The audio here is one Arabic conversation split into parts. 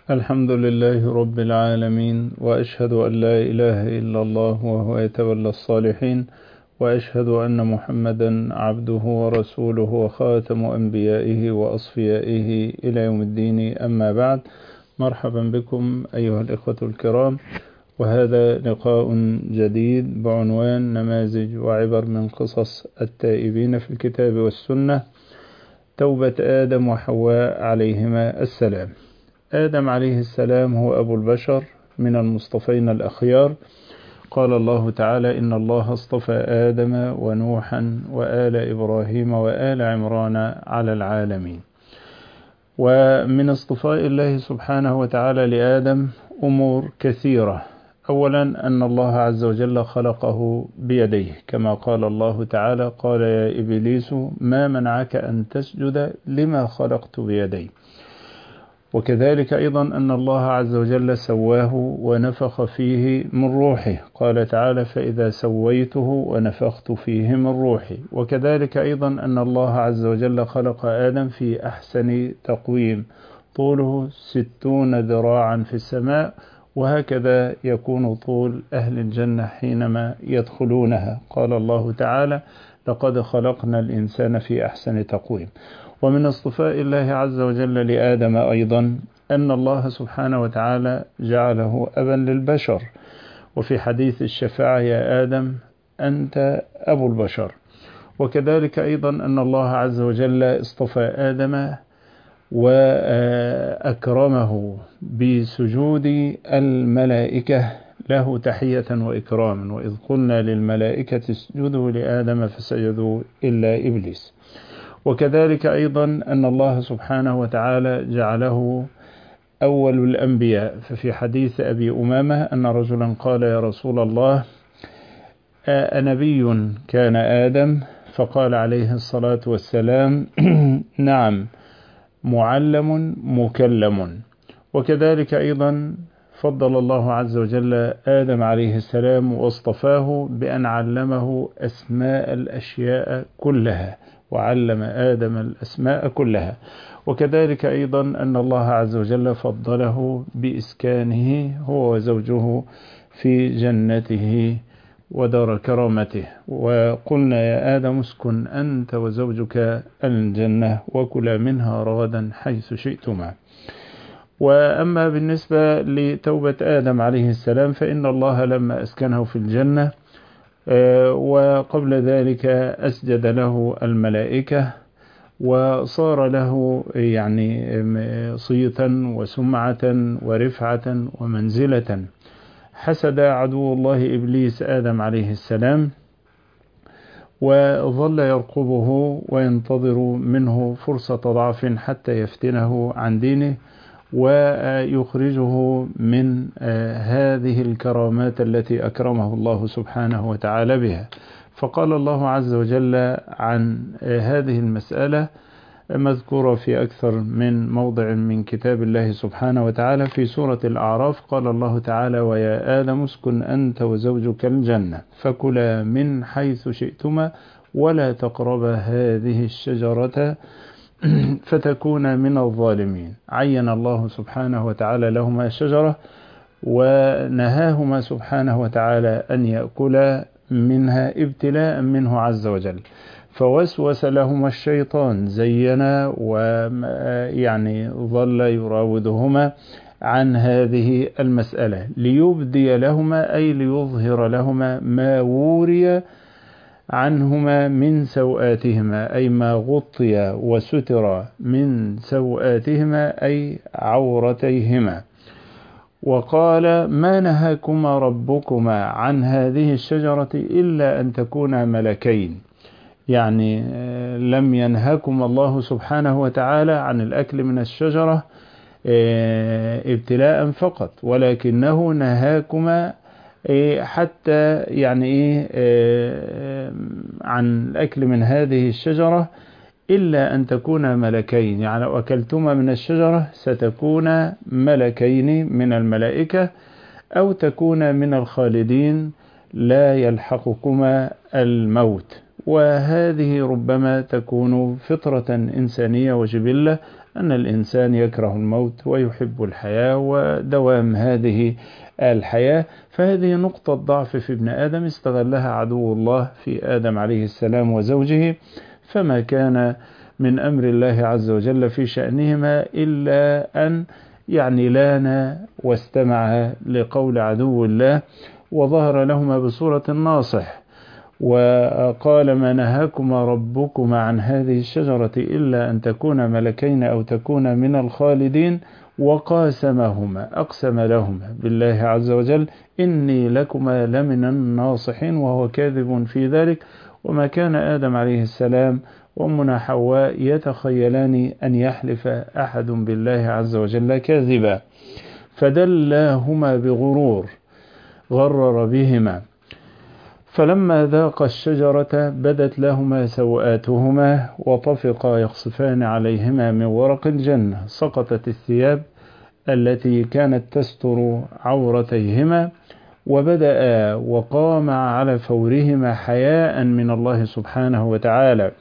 الحمد لله رب العالمين، وأشهد أن لا إله إلا الله وهو يتولى الصالحين، وأشهد أن محمدا عبده ورسوله وخاتم أنبيائه وأصفيائه إلى يوم الدين. أما بعد، مرحبا بكم أيها الإخوة الكرام، وهذا لقاء جديد بعنوان نماذج وعبر من قصص التائبين في الكتاب والسنة، توبة آدم وحواء عليهما السلام. آدم عليه السلام هو أبو البشر من المصطفين الأخيار. قال الله تعالى: إن الله اصطفى آدم ونوحا وآل إبراهيم وآل عمران على العالمين. ومن اصطفاء الله سبحانه وتعالى لآدم أمور كثيرة. أولا، أن الله عز وجل خلقه بيديه، كما قال الله تعالى: قال يا إبليس ما منعك أن تسجد لما خلقت بيدي. وكذلك أيضا أن الله عز وجل سواه ونفخ فيه من روحه، قال تعالى: فإذا سويته ونفخت فيه من روحي. وكذلك أيضا أن الله عز وجل خلق آدم في أحسن تقويم، طوله 60 ذراعا في السماء، وهكذا يكون طول أهل الجنة حينما يدخلونها. قال الله تعالى: لقد خلقنا الإنسان في أحسن تقويم. ومن اصطفاء الله عز وجل لآدم أيضا أن الله سبحانه وتعالى جعله أبا للبشر، وفي حديث الشفاعة: يا آدم أنت أبو البشر. وكذلك أيضا أن الله عز وجل اصطفى آدم وأكرمه بسجود الملائكة له تحية وإكراما، وإذ قلنا للملائكة اسجدوا لآدم فسجدوا إلا إبليس. وكذلك أيضا أن الله سبحانه وتعالى جعله أول الأنبياء، ففي حديث أبي أمامة أن رجلا قال: يا رسول الله، أنبي كان آدم؟ فقال عليه الصلاة والسلام: نعم، معلم مكلم. وكذلك أيضا فضل الله عز وجل آدم عليه السلام واصطفاه بأن علمه أسماء الأشياء كلها، وعلم آدم الأسماء كلها. وكذلك أيضا أن الله عز وجل فضله بإسكانه هو وزوجه في جنته ودار كرامته، وقلنا: يا آدم اسكن أنت وزوجك الجنة وكلا منها رغدا حيث شئتما. وأما بالنسبة لتوبة آدم عليه السلام فإن الله لما أسكنه في الجنة وقبل ذلك أسجد له الملائكة، وصار له صيتا وسمعة ورفعة ومنزلة. حسد عدو الله إبليس آدم عليه السلام، وظل يرقبه وينتظر منه فرصة ضعف حتى يفتنه عن دينه ويخرجه من هذه الكرامات التي أكرمه الله سبحانه وتعالى بها. فقال الله عز وجل عن هذه المسألة مذكورة في أكثر من موضع من كتاب الله سبحانه وتعالى. في سورة الأعراف قال الله تعالى: ويا آدم اسكن أنت وزوجك الجنة فكلا من حيث شئتما ولا تقربا هذه الشجرة فتكون من الظالمين. عين الله سبحانه وتعالى لهما شجرة ونهاهما سبحانه وتعالى أن يأكلا منها ابتلاء منه عز وجل. فوسوس لهما الشيطان، زينا ظل يراودهما عن هذه المسألة ليبدي لهما، أي ليظهر لهما ما وري عنهما من سوآتهما، أي ما غطي وستر من سوآتهما أي عورتيهما. وقال: ما نهاكما ربكما عن هذه الشجرة إلا أن تكونا ملكين. لم ينهاكم الله سبحانه وتعالى عن الأكل من الشجرة ابتلاء فقط، ولكنه نهاكما حتى عن الأكل من هذه الشجرة إلا أن تكونا ملكين، لو أكلتما من الشجرة ستكون ملكين من الملائكة أو تكون من الخالدين لا يلحقكما الموت. وهذه ربما تكون فطرة إنسانية وجبلة أن الإنسان يكره الموت ويحب الحياة ودوام هذه الحياة. فهذه نقطة ضعف في ابن آدم استغلها عدو الله في آدم عليه السلام وزوجه، فما كان من أمر الله عز وجل في شأنهما إلا أن لان واستمع لقول عدو الله وظهر لهما بصورة الناصح، وقال ما نهاكما ربكما عن هذه الشجرة إلا أن تكونا ملكين أو تكونا من الخالدين، وقاسمهما أقسم لهما بالله عز وجل إني لكما لمن الناصحين، وهو كاذب في ذلك. وما كان آدم عليه السلام وأمنا حواء يتخيلان أن يحلف أحد بالله عز وجل كاذبا، فدلاهما بغرور غرر بهما. فلما ذاقا الشجرة بدت لهما سوآتهما وطفقا يخصفان عليهما من ورق الجنة، سقطت الثياب التي كانت تستر عورتيهما، وبدأ وقام على فورهما حياء من الله سبحانه وتعالى،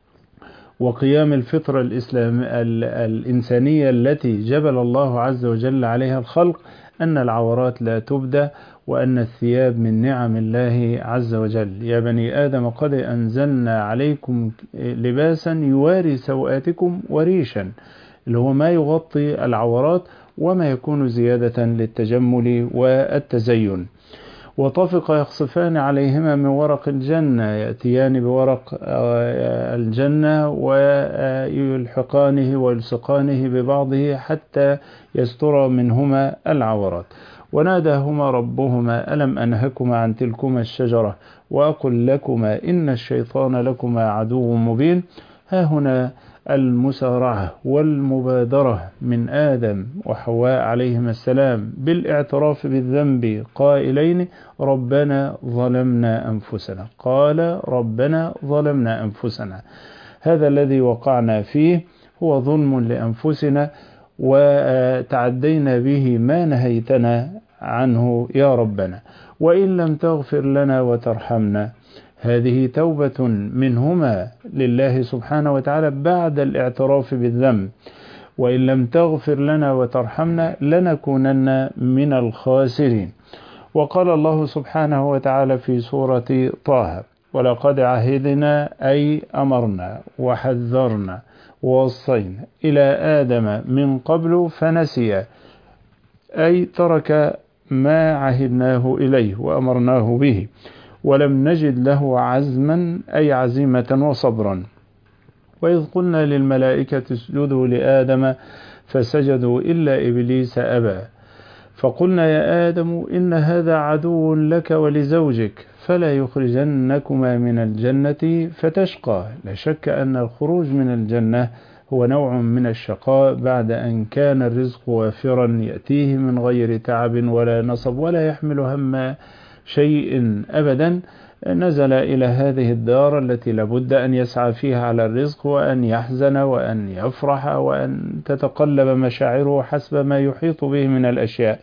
وقيام الفطرة الإنسانية التي جبل الله عز وجل عليها الخلق، أن العورات لا تبدى، وأن الثياب من نعم الله عز وجل. يا بني آدم قد أنزلنا عليكم لباسا يواري سوآتكم وريشا، اللي هو ما يغطي العورات وما يكون زيادة للتجمل والتزين. وطفق يخصفان عليهما من ورق الجنة، يأتيان بورق الجنة ويلحقانه ويلصقانه ببعضه حتى يستر منهما العورات. وناداهما ربهما ألم أنهكما عن تلكما الشجرة وأقل لكما إن الشيطان لكما عدو مبين. ها هنا المسارعة والمبادرة من آدم وحواء عليهما السلام بالاعتراف بالذنب قائلين ربنا ظلمنا أنفسنا. قال ربنا ظلمنا أنفسنا، هذا الذي وقعنا فيه هو ظلم لأنفسنا، وتعدينا به ما نهيتنا عنه يا ربنا، وإن لم تغفر لنا وترحمنا. هذه توبة منهما لله سبحانه وتعالى بعد الاعتراف بالذنب، وإن لم تغفر لنا وترحمنا لنكونن من الخاسرين. وقال الله سبحانه وتعالى في سورة طه ولقد عهدنا أي أمرنا وحذرنا ووصينا إلى آدم من قبل فنسي، أي ترك ما عهدناه إليه وأمرناه به، ولم نجد له عزما أي عزيمة وصبرا. وإذ قلنا للملائكة اسجدوا لآدم فسجدوا إلا إبليس أبى، فقلنا يا آدم إن هذا عدو لك ولزوجك فلا يخرجنكما من الجنة فتشقى. لا شك أن الخروج من الجنة هو نوع من الشقاء بعد أن كان الرزق وافرا يأتيه من غير تعب ولا نصب ولا يحمل هم شيء أبدا. نزل إلى هذه الدار التي لابد أن يسعى فيها على الرزق، وأن يحزن وأن يفرح وأن تتقلب مشاعره حسب ما يحيط به من الأشياء.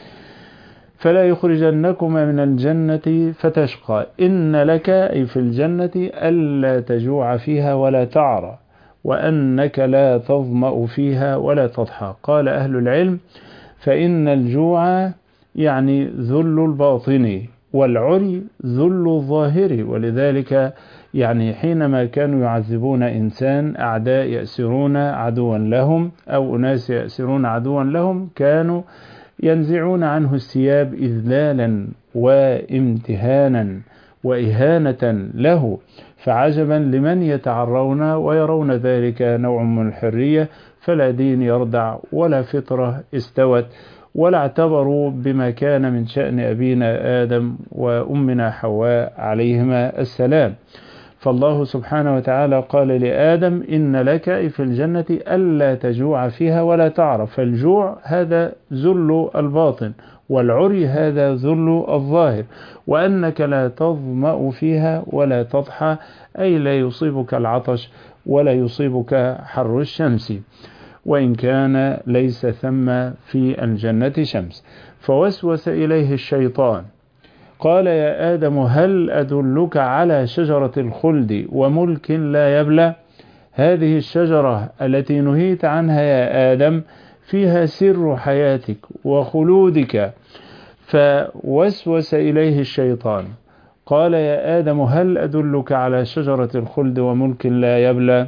فلا يخرجنكما من الجنة فتشقى. إن لك أي في الجنة ألا تجوع فيها ولا تعرى، وأنك لا تظمأ فيها ولا تضحى. قال أهل العلم فإن الجوع يعني ذل الباطن، والعري ذل الظاهر. ولذلك حينما كانوا يعذبون إنسان، أعداء يأسرون عدوا لهم أو أناس يأسرون عدوا لهم، كانوا ينزعون عنه الثياب إذلالا وامتهانا وإهانة له. فعجبا لمن يتعرون ويرون ذلك نوع من الحرية، فلا دين يردع ولا فطرة استوت، ولا اعتبروا بما كان من شأن أبينا آدم وأمنا حواء عليهما السلام. فالله سبحانه وتعالى قال لآدم إن لك في الجنة ألا تجوع فيها ولا تعرى. فالجوع هذا ذل الباطن، والعري هذا ذل الظاهر. وأنك لا تظمأ فيها ولا تضحى، أي لا يصيبك العطش ولا يصيبك حر الشمس، وإن كان ليس ثم في الجنة شمس. فوسوس إليه الشيطان قال يا آدم هل أدلك على شجرة الخلد وملك لا يبلى. هذه الشجرة التي نهيت عنها يا آدم فيها سر حياتك وخلودك. فوسوس إليه الشيطان قال يا آدم هل أدلك على شجرة الخلد وملك لا يبلى؟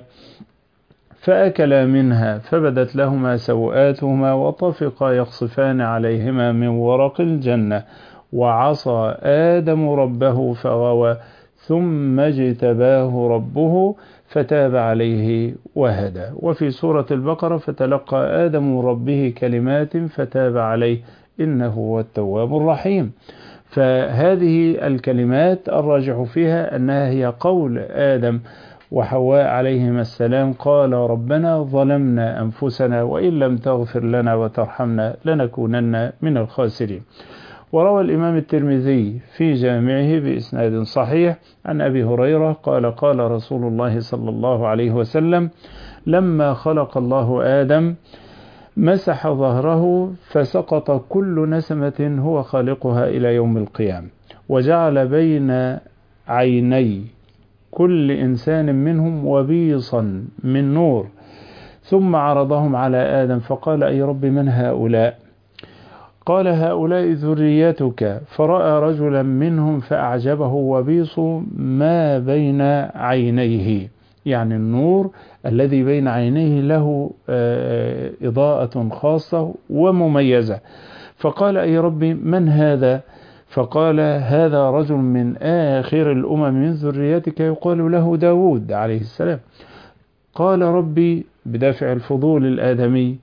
فأكلا منها فبدت لهما سوآتهما وطفقا يخصفان عليهما من ورق الجنة وعصى آدم ربه فغوى ثم اجتباه ربه فتاب عليه وهدى. وفي سورة البقرة فتلقى آدم من ربه كلمات فتاب عليه إنه هو التواب الرحيم. فهذه الكلمات الراجح فيها أنها هي قول آدم وحواء عليهما السلام قال ربنا ظلمنا أنفسنا وإن لم تغفر لنا وترحمنا لنكونن من الخاسرين. وروى الإمام الترمذي في جامعه بإسناد صحيح عن أبي هريرة قال قال رسول الله صلى الله عليه وسلم لما خلق الله آدم مسح ظهره فسقط كل نسمة هو خالقها إلى يوم القيامة وجعل بين عيني كل إنسان منهم وبيصا من نور ثم عرضهم على آدم فقال أي رب من هؤلاء؟ قال هؤلاء ذريتك. فرأى رجلا منهم فأعجبه وبيص ما بين عينيه، يعني النور الذي بين عينيه له إضاءة خاصة ومميزة. فقال أي ربي من هذا؟ فقال هذا رجل من آخر الأمم من ذريتك يقال له داود عليه السلام. قال ربي بدافع الفضول الآدمي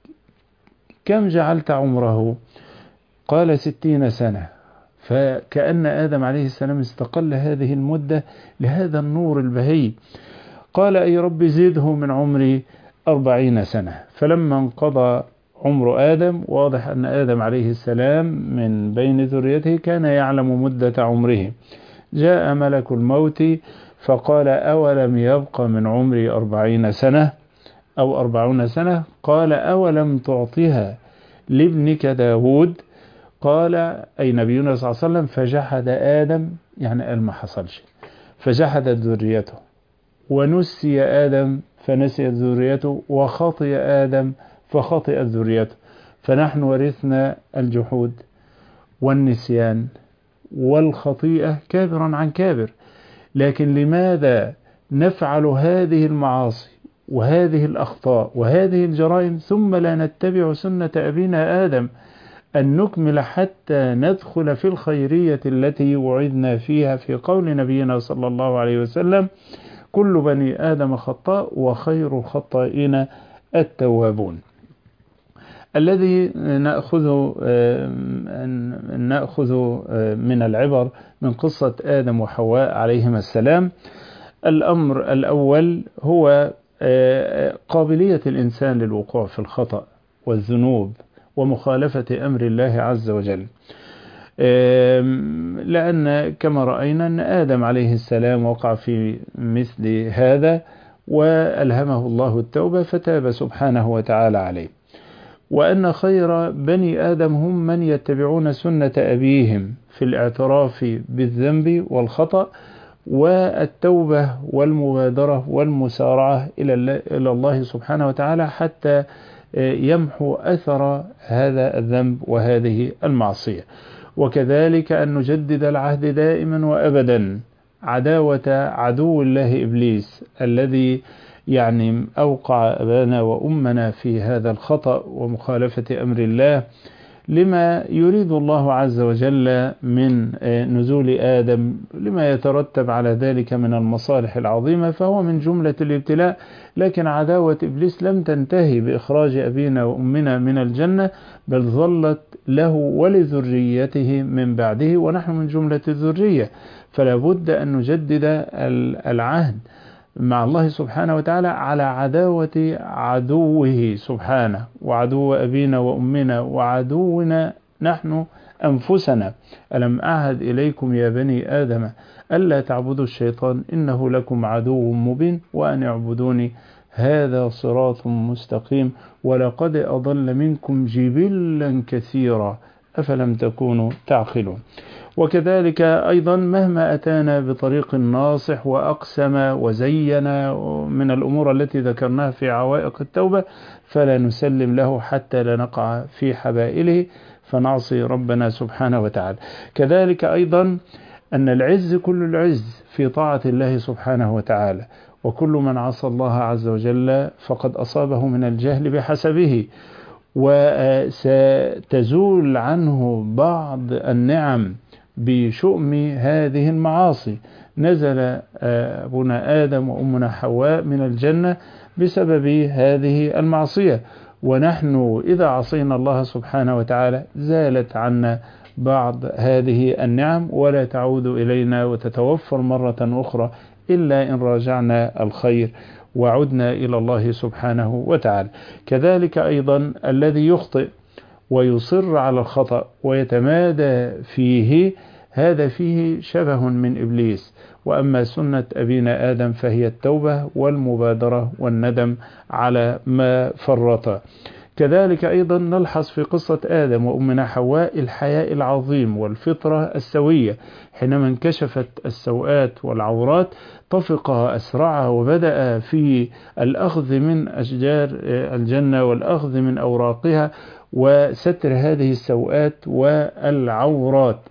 كم جعلت عمره؟ قال 60 سنة. فكأن آدم عليه السلام استقل هذه المدة لهذا النور البهي. قال أي رب زده من عمري 40 سنة. فلما انقضى عمر آدم، واضح أن آدم عليه السلام من بين ذريته كان يعلم مدة عمره، جاء ملك الموت فقال أولم يبق من عمري 40 سنة أو 40 سنة؟ قال أولم تعطيها لابنك داود؟ قال أي نبينا صلى الله عليه وسلم فجحد آدم، يعني قال ما حصلش، فجحدت ذريته، ونسي آدم فنسيت ذريته، وخطئ آدم فخطئت ذريته. فنحن ورثنا الجحود والنسيان والخطيئة كابرا عن كابر. لكن لماذا نفعل هذه المعاصي وهذه الأخطاء وهذه الجرائم ثم لا نتبع سنة أبينا آدم أن نكمل حتى ندخل في الخيرية التي وعدنا فيها في قول نبينا صلى الله عليه وسلم كل بني آدم خطاء وخير الخطائين التوابون. الذي نأخذ من العبر من قصة آدم وحواء عليهما السلام: الأمر الأول هو قابلية الإنسان للوقوع في الخطأ والذنوب ومخالفة أمر الله عز وجل، لأن كما رأينا أن آدم عليه السلام وقع في مثل هذا وألهمه الله التوبة فتاب سبحانه وتعالى عليه، وأن خير بني آدم هم من يتبعون سنة أبيهم في الاعتراف بالذنب والخطأ والتوبة والمبادرة والمسارعة إلى الله سبحانه وتعالى حتى يمحو أثر هذا الذنب وهذه المعصية. وكذلك أن نجدد العهد دائما وأبدا عداوة عدو الله إبليس الذي يعني أوقع أبانا وأمنا في هذا الخطأ ومخالفة أمر الله لما يريد الله عز وجل من نزول آدم، لما يترتب على ذلك من المصالح العظيمة، فهو من جملة الابتلاء. لكن عداوة إبليس لم تنتهي بإخراج أبينا وأمنا من الجنة، بل ظلت له ولذريته من بعده، ونحن من جملة الذرية. فلا بد أن نجدد العهد مع الله سبحانه وتعالى على عداوة عدوه سبحانه وعدو أبينا وأمنا وعدونا نحن أنفسنا. ألم أعهد إليكم يا بني آدم ألا تعبدوا الشيطان إنه لكم عدو مبين وأن اعبدوني هذا صراط مستقيم ولقد أضل منكم جبلا كثيرا أفلم تكونوا تعقلون. وكذلك أيضا مهما أتانا بطريق ناصح وأقسم وزين من الأمور التي ذكرناها في عوائق التوبة فلا نسلم له حتى لا نقع في حبائله فنعصي ربنا سبحانه وتعالى. كذلك أيضا أن العز كل العز في طاعة الله سبحانه وتعالى، وكل من عصى الله عز وجل فقد أصابه من الجهل بحسبه، وستزول عنه بعض النعم بشؤم هذه المعاصي. نزل أبونا آدم وأمنا حواء من الجنة بسبب هذه المعصية، ونحن إذا عصينا الله سبحانه وتعالى زالت عنا بعض هذه النعم ولا تعود إلينا وتتوفر مرة أخرى إلا إن راجعنا الخير وعدنا إلى الله سبحانه وتعالى. كذلك أيضا الذي يخطئ ويصر على الخطأ ويتمادى فيه هذا فيه شبه من إبليس، وأما سنة أبينا آدم فهي التوبة والمبادرة والندم على ما فرط. كذلك أيضا نلحظ في قصة آدم وأمنا حواء الحياء العظيم والفطرة السوية، حينما انكشفت السوءات والعورات طفق أسرعها وبدأ في الأخذ من أشجار الجنة والأخذ من أوراقها وستر هذه السوءات والعورات،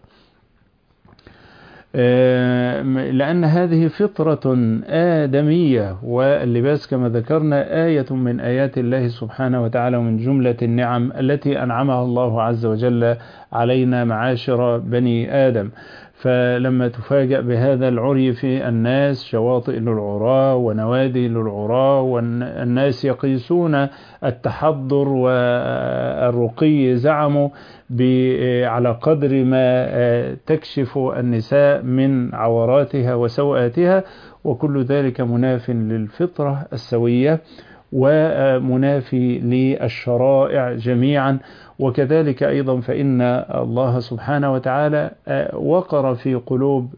لأن هذه فطرة آدمية، واللباس كما ذكرنا آية من آيات الله سبحانه وتعالى ومن جملة النعم التي أنعمها الله عز وجل علينا معاشر بني آدم. فلما تفاجأ بهذا العري في الناس، شواطئ للعراة ونوادي للعراة، والناس يقيسون التحضر والرقي زعموا على قدر ما تكشف النساء من عوراتها وسوءاتها، وكل ذلك مناف للفطرة السوية ومنافي للشرائع جميعا. وكذلك أيضا فإن الله سبحانه وتعالى وقر في قلوب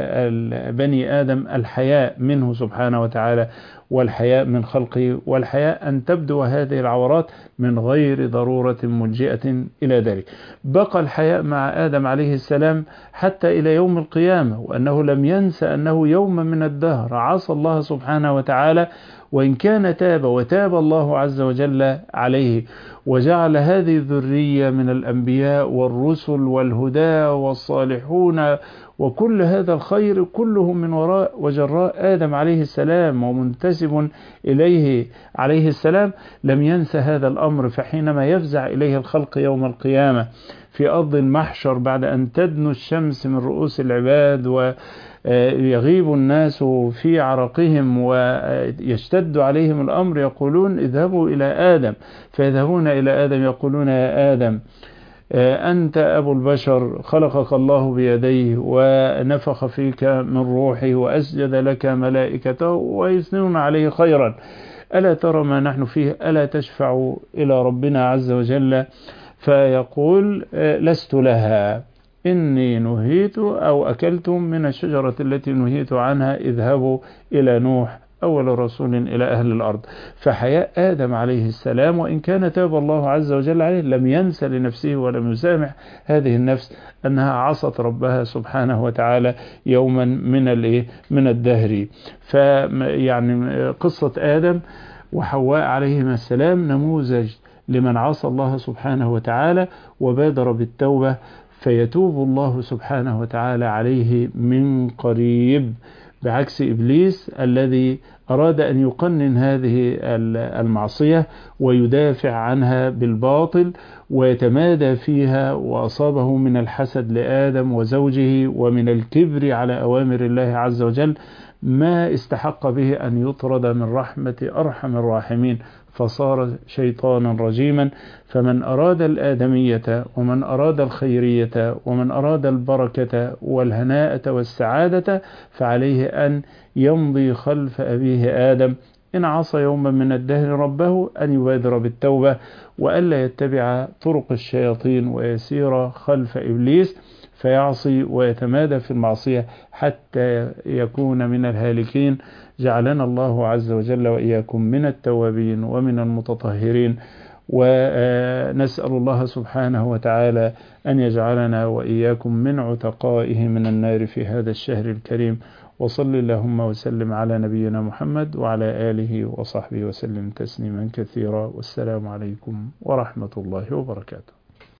بني آدم الحياء منه سبحانه وتعالى والحياء من خلقه، والحياء أن تبدو هذه العورات من غير ضرورة ملجئة إلى ذلك. بقى الحياء مع آدم عليه السلام حتى إلى يوم القيامة، وأنه لم ينسى أنه يوم من الدهر عصى الله سبحانه وتعالى، وإن كان تاب وتاب الله عز وجل عليه وجعل هذه الذرية من الأنبياء والرسل والهداة والصالحون وكل هذا الخير كلهم من وراء وجراء آدم عليه السلام ومنتسب إليه عليه السلام، لم ينسى هذا الأمر. فحينما يفزع إليه الخلق يوم القيامة في أرض المحشر بعد أن تدنو الشمس من رؤوس العباد ويغيب الناس في عرقهم ويشتد عليهم الأمر، يقولون اذهبوا إلى آدم، فيذهبون إلى آدم يقولون يا آدم أنت أبو البشر، خلقك الله بيديه ونفخ فيك من روحه وأسجد لك ملائكته ويثنون عليه خيرا، ألا ترى ما نحن فيه؟ ألا تشفع إلى ربنا عز وجل؟ فيقول لست لها، إني نهيت أو أكلتم من الشجرة التي نهيت عنها، اذهبوا إلى نوح أول رسول إلى أهل الأرض. فحياء آدم عليه السلام وإن كان تاب الله عز وجل عليه لم ينسى لنفسه ولم يسامح هذه النفس أنها عصت ربها سبحانه وتعالى يوما من الدهر. فيعني قصة آدم وحواء عليهما السلام نموذج لمن عصى الله سبحانه وتعالى وبادر بالتوبة، فيتوب الله سبحانه وتعالى عليه من قريب، بعكس إبليس الذي أراد أن يقنن هذه المعصية ويدافع عنها بالباطل ويتمادى فيها، وأصابه من الحسد لآدم وزوجه ومن الكبر على أوامر الله عز وجل ما استحق به أن يطرد من رحمة أرحم الراحمين، فصار شيطانا رجيما. فمن أراد الآدمية ومن أراد الخيرية ومن أراد البركة والهناءة والسعادة فعليه أن يمضي خلف أبيه آدم، إن عصى يوما من الدهر ربه أن يبادر بالتوبة وألا يتبع طرق الشياطين ويسير خلف إبليس فيعصي ويتمادى في المعصية حتى يكون من الهالكين. جعلنا الله عز وجل وإياكم من التوابين ومن المتطهرين، ونسأل الله سبحانه وتعالى أن يجعلنا وإياكم من عتقائه من النار في هذا الشهر الكريم. وصل اللهم وسلم على نبينا محمد وعلى آله وصحبه وسلم تسليما كثيرا. والسلام عليكم ورحمة الله وبركاته.